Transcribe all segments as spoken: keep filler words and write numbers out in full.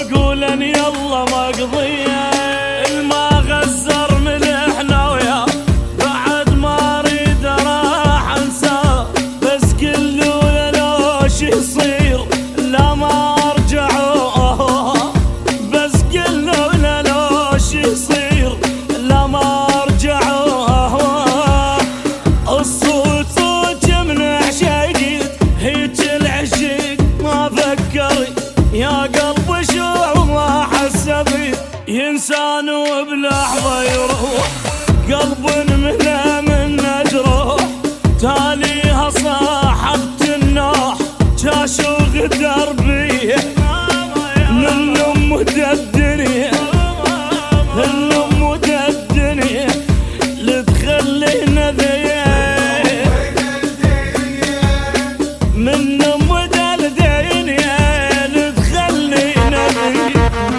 وقولن يلا مقضية. الما غزر ملحنا وياه بعد ما اريد راح انساه، بس قلوا له وش يصير لا ما ارجعوه، بس قلوا له وش يصير لا ما ارجعوه. الصوت صوت من عشاقيت هيج العشيق ما فكر يا قلب شوع وما حس بي، ينسان وبلحظة يروح قلب منه من جروح. تاليها صاحبت النوح جاش وغدر بيه من ام الدنيا، من ام الدنيا لتخلينا ذي من ام الدنيا لتخلينا ذي.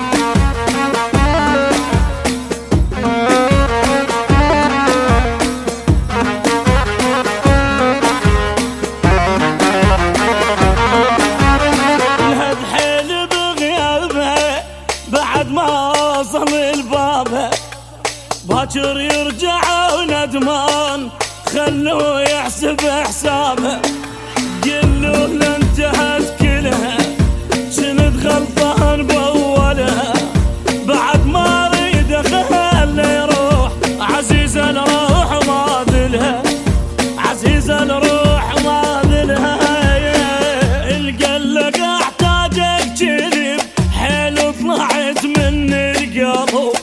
بعد ما وصل الباب باكر يرجع وندمان، خلوه يحسب حسابه قلوا له انتهت كلها كنت غلطان باولها. بعد ما اريد خله يروح عزيز الروح ما ذلها، عزيز الروح ما ذلها. القلق احتاجك كذب حيل طلعت من القلب